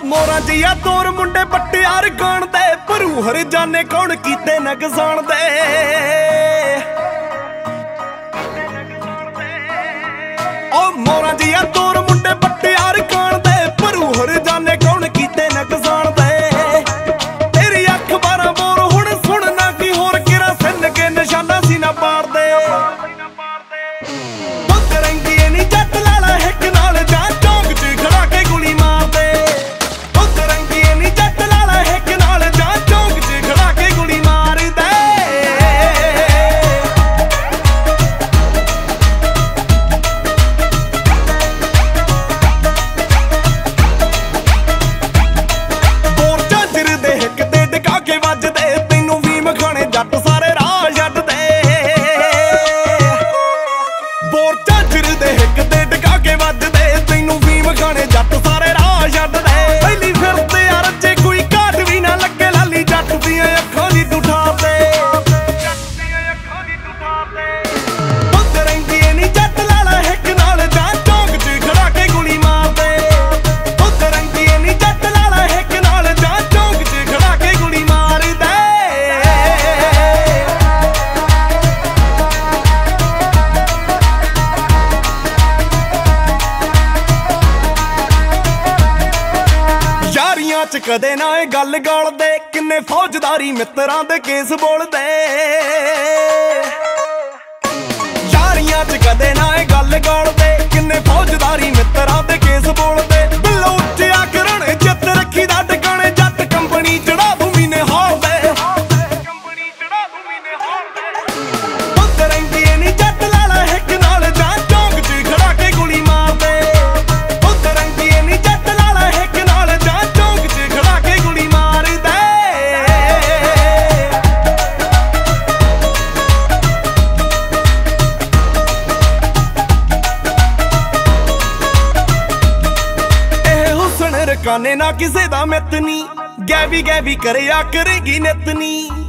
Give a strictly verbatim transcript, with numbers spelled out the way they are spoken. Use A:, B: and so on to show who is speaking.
A: ਮੋਰਾਂ ਜੀਆ ਤੋਰ ਮੁੰਡੇ ਪੱਟਿਆਰ ਗਾਣ ਦੇ ਭਰੂ ਹਰ ਜਾਣੇ ਕੌਣ ਕੀਤੇ ਨਗਸਾਣ ਦੇ ਓ ਮੋਰਾਂ ਜੀਆ ਤੋਰ ਮੁੰਡੇ ਪੱਟਿਆਰ ਗਾਣ ਦੇ ਭਰੂ ਹਰ ਜਾਣੇ ਕੌਣ ਕੀਤੇ ਨਗਸਾਣ ਦੇ ਤੇਰੀ ਅੱਖ ਬਾਰਾਂ ਬੋਰ ਹੁਣ ਸੁਣਨਾ ਕੀ ਹੋਰ ਕਿਰਾ ਸਿੰਨ ਕੇ ਨਿਸ਼ਾਨਾ ਸੀ ਨਾ ਪਾੜਦੇ ਬੰਦ ਰੰਗੀਏ ਨੀ ਜੱਟ ਲਾਲਾ ਹਿੱਕ ਨਾਲ ਜਾਂ ਚੌਂਕ 'ਚ ਖੜਾ ਕੇ ਗੋਲੀ ਮਾਰਦੇ ਬੰਦ ਰੰਗੀਏ ਨੀ ਜੱਟ ਲਾਲਾ ਹਿੱਕ ਨਾਲ ਜਾਂ ਚੌਂਕ 'ਚ ਖੜਾ ਕੇ ਗੋਲੀ ਮਾਰਦੇ ਬੋਰ ਝਾਂਜਰ ਦੇ ਹਿੱਕ ਤੇ ਟਿਕਾ ਕੇ ਵੱਜਦੇ ਤੈਨੂੰ ਵੀ ਮਖਾਣੇ ਜੱਟ ਸਾਰੇ ਰਾਹ ਛੱਡਦੇ ਬੋਰ ਝਾਂਜਰ ਦੇ ਹਿੱਕ ਤੇ ਟਿਕਾ ਕੇ ਵੱਜਦੇ ਤੈਨੂੰ ਵੀ ਮਖਾਣੇ ਜੱਟ ਸਾਰੇ ਰਾਹ ਛੱਡਦੇ ਪਹਿਲੀ ਫਿਰਦੇ ਆ ਰੱਜੇ ਕੋਈ ਘਾਟ ਵੀ ਨਾ ਲੱਗੇ ਲਾਲੀ ਜੱਟ ਦੀਆਂ ਅੱਖਾਂ ਦੀ ਤੂੰ ਠਾਰਦੇ ਬੰਦ ਰਹਿੰਦੀ ਨੀ ਜੱਟ ਲਾਲਾ ਹਿੱਕ ਨਾਲ ਜਾਂ ਚੌਂਕ 'ਚ ਖੜਾ ਕੇ ਗੋਲੀ ਮਾਰਦੇ ਬੰਦ ਰਹਿੰਦੀ ਨੀ ਜੱਟ ਲਾਲਾ ਹਿੱਕ ਨਾਲ ਜਾਂ ਚੌਂਕ 'ਚ ਖੜਾ ਕੇ ਗੋਲੀ ਮਾਰਦੇ ਯਾਰੀਆਂ 'ਚ ਕਦੇ ਨਾ ਇਹ ਗੱਲ ਗਾਲਦੇ ਕਿੰਨੇ ਫੌਜਦਾਰੀ ਮਿੱਤਰਾਂ ਦੇ ਕੇਸ ਬੋਲਦੇ ਯਾਰੀਆਂ 'ਚ ਕਦੇ ਨਾ ਇਹ ਗੱਲ ਗਾਲਦੇ ਕਿੰਨੇ ਫੌਜਦਾਰੀ ਮਿੱਤਰਾਂ ਦੇ ਕੇਸ ਬੋਲਦੇ ਬਿੱਲੋ ਉੱਚਿਆ ਕਰਨ ਜਿੱਤ ਰੱਖੀ ਦਾ ਟਿਕਾਣੇ ਜੱਟ ਕੰਪਨੀ ਚੜਾ ਦੂੰ ਮੀਨੇ ਹਾਲਦੇ ਕੰਪਨੀ ਚੜਾ ਦੂੰ ਮੀਨੇ ਹਾਲਦੇ ਬੰਦ ਰਹਿੰਦੀ ਨੀ ਜੱਟ ਲਾਲਾ ਹਿੱਕ ਨਾਲ ਜਾਂ ਚੌਂਕ 'ਚ ਖੜਾ ਕੇ ਗੋਲੀ ਮਾਰਦੇ ਬੰਦ ਰਹਿੰਦੀ ਨੀ ਜੱਟ ਲਾਲਾ ਹਿੱਕ ਨਾਲ ਜਾਂ ਚੌਂਕ 'ਚ ਖੜਾ ਕੇ ਗੋਲੀ ਮਾਰਦੇ ਇਹ ਹੁਸਨ ਰਕਾਨੇ ਨਾ ਕਿਸੇ ਦਾ ਮਿੱਤ ਨੀ ਗੈਵੀ ਗੈਵੀ ਕਰਿਆ ਕਰੇਗੀ ਨਿਤ ਨੀ